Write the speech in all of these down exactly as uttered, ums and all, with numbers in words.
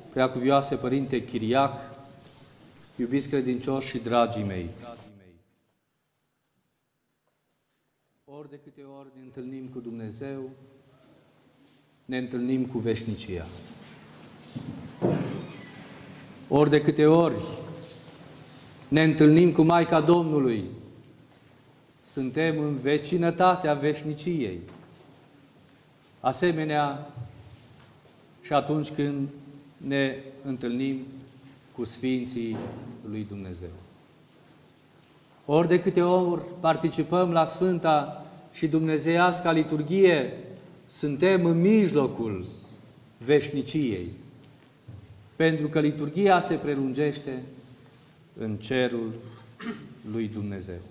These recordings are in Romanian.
Preacuvioase Părinte Chiriac, iubiți credincioși și dragii mei, ori de câte ori ne întâlnim cu Dumnezeu, ne întâlnim cu veșnicia. Ori de câte ori ne întâlnim cu Maica Domnului, suntem în vecinătatea veșniciei. Asemenea, și atunci când ne întâlnim cu Sfinții lui Dumnezeu. Ori de câte ori participăm la Sfânta și Dumnezeiasca liturghie, suntem în mijlocul veșniciei, pentru că liturghia se prelungește în cerul lui Dumnezeu.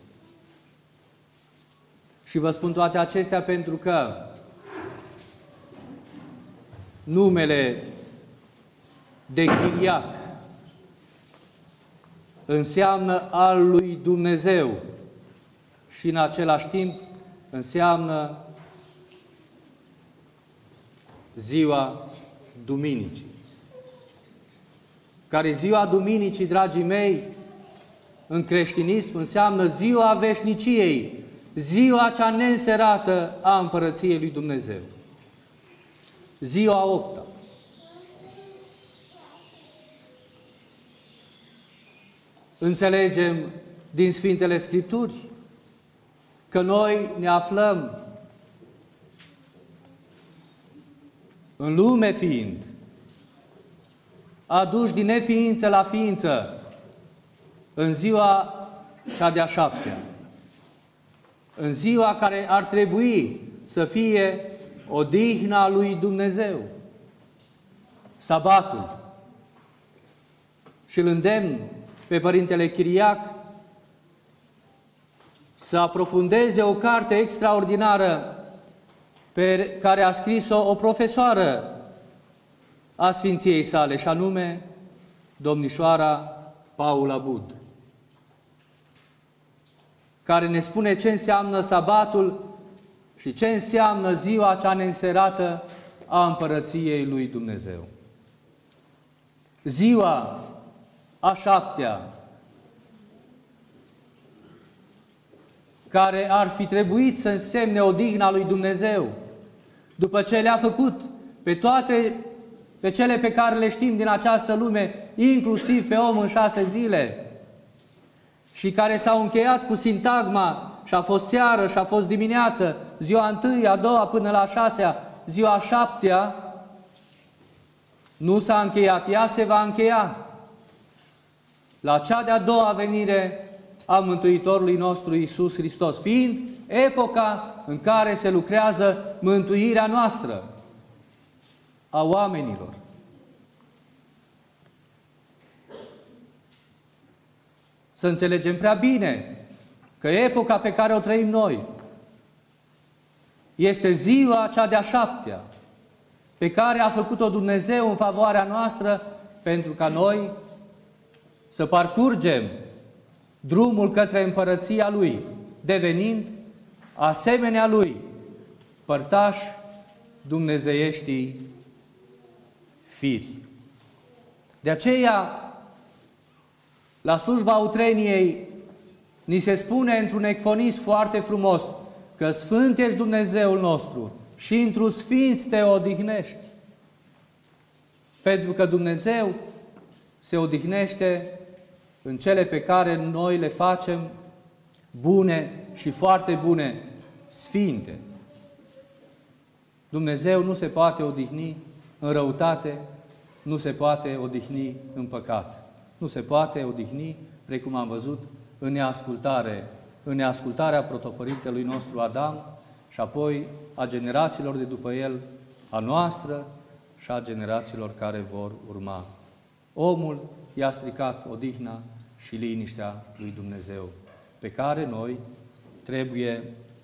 Și vă spun toate acestea pentru că numele de Chiriac înseamnă al lui Dumnezeu și în același timp înseamnă ziua Duminicii. Care ziua Duminicii, dragii mei, în creștinism înseamnă ziua veșniciei, ziua cea neînserată a Împărăției lui Dumnezeu. Ziua opta. Înțelegem din Sfintele Scripturi că noi ne aflăm în lume fiind, aduși din neființă la ființă, în ziua cea de-a șaptea, în ziua care ar trebui să fie odihna lui Dumnezeu, sabatul. Și îl îndemn pe Părintele Chiriac să aprofundeze o carte extraordinară pe care a scris-o o profesoară a Sfinției sale, și anume domnișoara Paula Bud, care ne spune ce înseamnă sabatul și ce înseamnă ziua cea neînserată a Împărăției lui Dumnezeu. Ziua a șaptea, care ar fi trebuit să însemne odihna lui Dumnezeu, după ce le-a făcut pe toate, pe cele pe care le știm din această lume, inclusiv pe om în șase zile, și care s-au încheiat cu sintagma și a fost seară și a fost dimineață, ziua întâi, a doua până la a șasea, ziua a șaptea, nu s-a încheiat, ea se va încheia la cea de-a doua venire a Mântuitorului nostru Iisus Hristos, fiind epoca în care se lucrează mântuirea noastră a oamenilor. Să înțelegem prea bine că epoca pe care o trăim noi este ziua cea de-a șaptea, pe care a făcut-o Dumnezeu în favoarea noastră pentru ca noi să parcurgem drumul către împărăția Lui, devenind asemenea Lui părtași dumnezeieștii firi. De aceea, la slujba utreniei, ni se spune într-un ecfonism foarte frumos că Sfânt ești Dumnezeul nostru și într-un sfinț te odihnești. Pentru că Dumnezeu se odihnește în cele pe care noi le facem bune și foarte bune, sfinte. Dumnezeu nu se poate odihni în răutate, nu se poate odihni în păcat. Nu se poate odihni, precum am văzut, în neascultare, în neascultarea protopărintelui nostru Adam și apoi a generațiilor de după el, a noastră și a generațiilor care vor urma. Omul i-a stricat odihna și liniștea lui Dumnezeu, pe care noi trebuie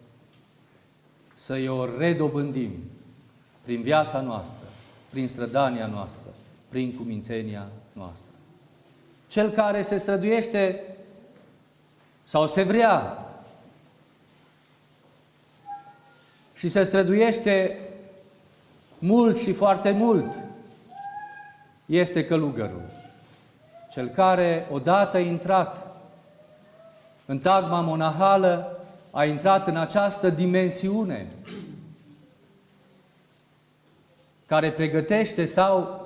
să o redobândim prin viața noastră, prin strădania noastră, prin cumințenia noastră. Cel care se străduiește sau se vrea și se străduiește mult și foarte mult este călugărul, cel care, odată intrat în tagma monahală, a intrat în această dimensiune care pregătește sau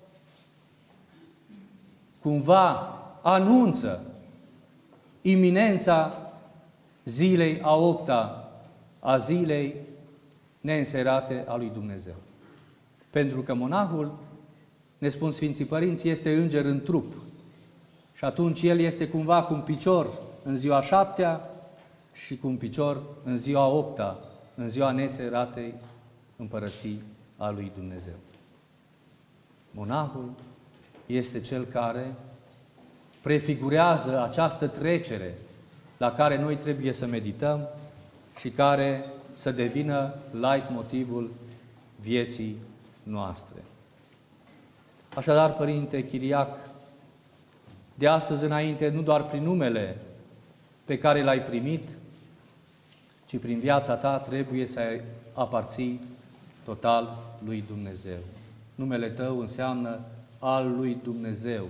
cumva anunță iminența zilei a opta, a zilei neînserate a lui Dumnezeu. Pentru că monahul, ne spun Sfinții Părinți, este înger în trup. Și atunci el este cumva cu un picior în ziua șaptea și cu un picior în ziua opta, în ziua neînseratei împărății a lui Dumnezeu. Monahul este cel care prefigurează această trecere la care noi trebuie să medităm și care să devină leitmotivul vieții noastre. Așadar, Părinte Chiriac, de astăzi înainte, nu doar prin numele pe care l-ai primit, ci prin viața ta trebuie să aparții total lui Dumnezeu. Numele tău înseamnă al lui Dumnezeu.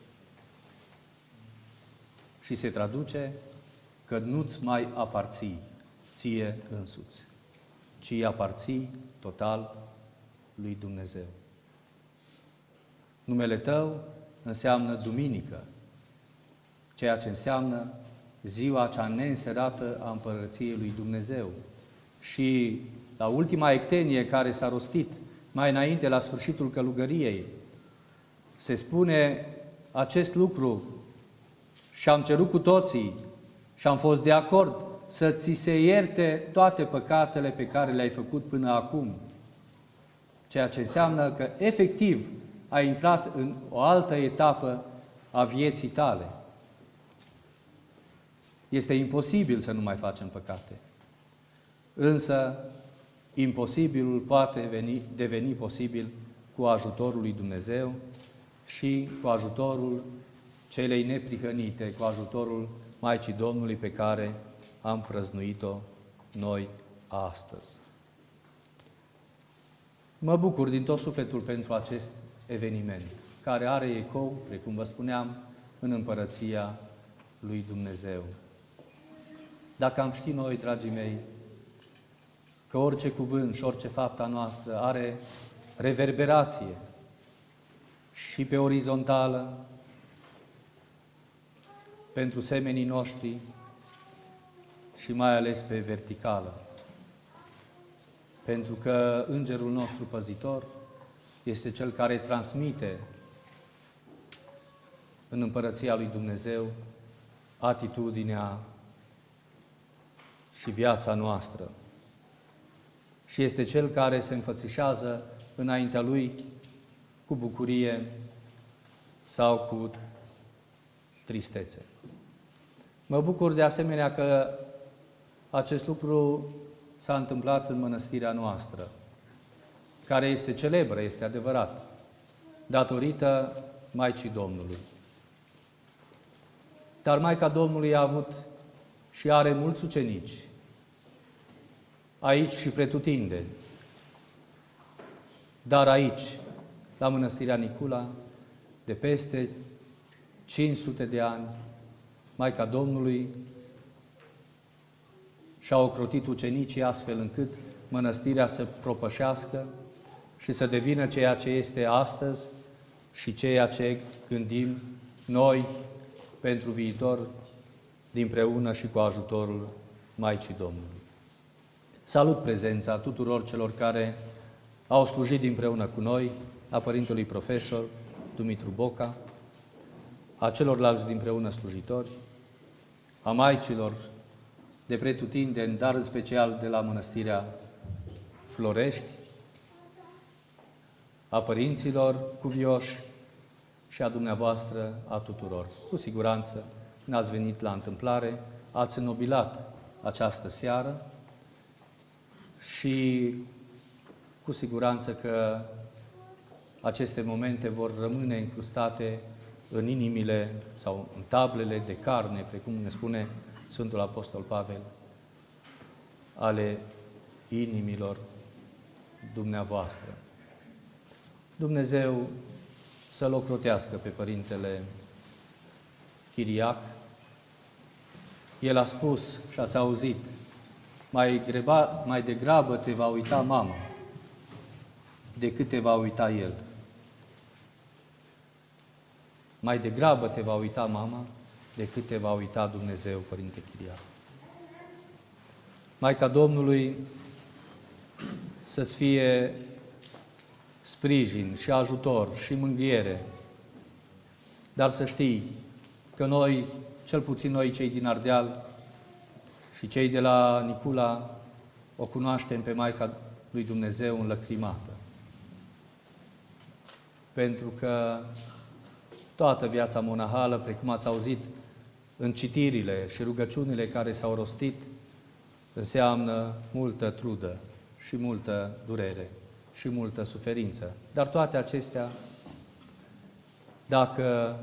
Și se traduce că nu-ți mai aparții ție însuți, ci aparții total lui Dumnezeu. Numele tău înseamnă duminică, ceea ce înseamnă ziua cea neînserată a împărăției lui Dumnezeu. Și la ultima ectenie care s-a rostit mai înainte, la sfârșitul călugăriei, se spune acest lucru: și am cerut cu toții și am fost de acord să ți se ierte toate păcatele pe care le-ai făcut până acum. Ceea ce înseamnă că, efectiv, ai intrat în o altă etapă a vieții tale. Este imposibil să nu mai facem păcate. Însă, imposibilul poate veni, deveni posibil cu ajutorul lui Dumnezeu și cu ajutorul celei neprihănite, cu ajutorul Maicii Domnului pe care am prăznuit-o noi astăzi. Mă bucur din tot sufletul pentru acest eveniment, care are ecou, precum vă spuneam, în împărăția lui Dumnezeu. Dacă am ști noi, dragii mei, că orice cuvânt și orice faptă noastră are reverberație și pe orizontală pentru semenii noștri și mai ales pe verticală. Pentru că Îngerul nostru păzitor este Cel care transmite în împărăția lui Dumnezeu atitudinea și viața noastră. Și este Cel care se înfățișează înaintea Lui cu bucurie sau cu tristețe. Mă bucur de asemenea că acest lucru s-a întâmplat în mănăstirea noastră, care este celebră, este adevărat, datorită Maicii Domnului. Dar Maica Domnului a avut și are mulți ucenici, aici și pretutindeni. Dar aici, la Mănăstirea Nicula, de peste cinci sute de ani, Maica Domnului și-a ocrotit ucenicii astfel încât mănăstirea să propășească și să devină ceea ce este astăzi și ceea ce gândim noi pentru viitor, dinpreună și cu ajutorul Maicii Domnului. Salut prezența tuturor celor care au slujit împreună cu noi, a Părintelui Profesor Dumitru Boca, a celorlalți dinpreună slujitori, a maicilor de pretutindeni, dar în special de la Mănăstirea Florești, a părinților cuvioși și a dumneavoastră, a tuturor. Cu siguranță n-ați venit la întâmplare, ați înnobilat această seară și cu siguranță că aceste momente vor rămâne incrustate în inimile sau în tablele de carne, precum ne spune Sfântul Apostol Pavel, ale inimilor dumneavoastră. Dumnezeu să-l ocrotească pe Părintele Chiriac. El a spus și ați auzit, mai, greba, mai degrabă te va uita mama decât te va uita el. Mai degrabă te va uita mama decât te va uita Dumnezeu, Părinte Chiriac. Maica Domnului să-ți fie sprijin și ajutor și mânghiere, dar să știi că noi, cel puțin noi cei din Ardeal și cei de la Nicula, o cunoaștem pe Maica lui Dumnezeu înlăcrimată. Pentru că toată viața monahală, precum ați auzit în citirile și rugăciunile care s-au rostit, înseamnă multă trudă și multă durere și multă suferință. Dar toate acestea, dacă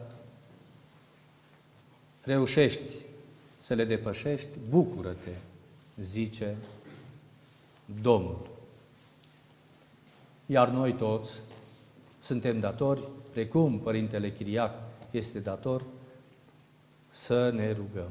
reușești să le depășești, bucură-te, zice Domnul. Iar noi toți suntem datori, precum Părintele Chiriac este dator, să ne rugăm.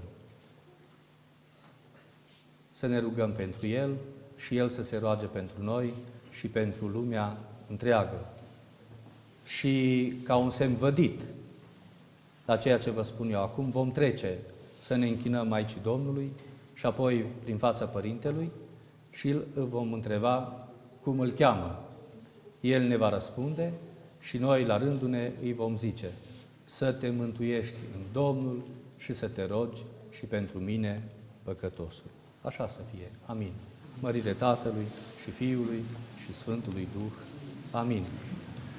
Să ne rugăm pentru El și El să se roage pentru noi și pentru lumea întreagă. Și ca un semn vădit la ceea ce vă spun eu acum, vom trece să ne închinăm Maicii Domnului și apoi prin fața Părintelui și îl vom întreba cum îl cheamă. El ne va răspunde și noi, la rândul ne, îi vom zice: să te mântuiești în Domnul și să te rogi și pentru mine, păcătosul. Așa să fie. Amin. Mărire Tatălui și Fiului și Sfântului Duh. Amin.